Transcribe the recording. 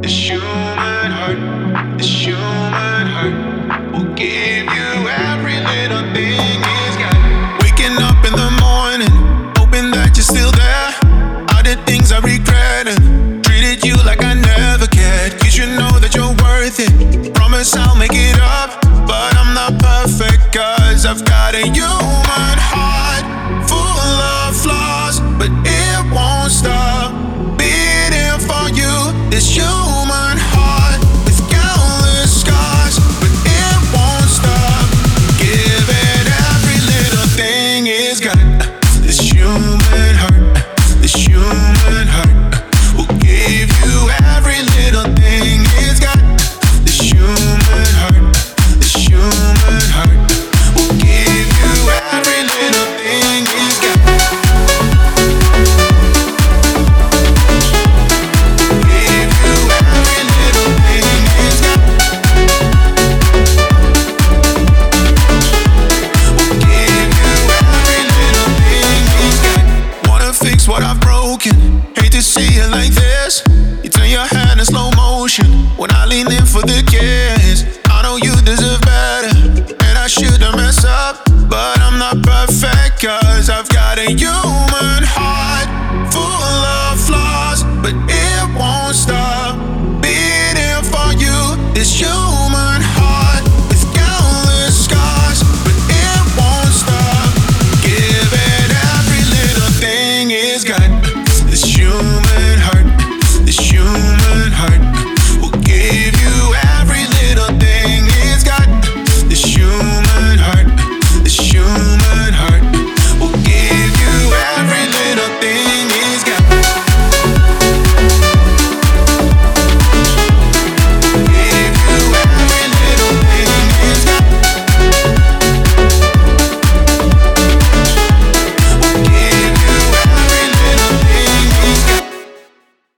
This human heart, this human heart will give you every little thing it's got. Waking up in the morning, hoping that you're still there. All the things I regret and treated you like I never cared. You should know that you're worth it. Promise I'll make it up, but I'm not perfect, cause I've got a human heart full of flaws, but it won't stop beating for you. This human heart with countless scars, but it won't stop giving every little thing it's got. This human heart, this human heart will give you every little thing it's got. This human heart, this human heart will give you every little thing it's got. What I've broken, hate to see it like this. You turn your hand in slow motion when I lean in for the kiss. I know you deserve better, and I shouldn't mess up, but I'm not perfect, cause I've got a human heart full of flaws, but it won't stop beating for you. It's you.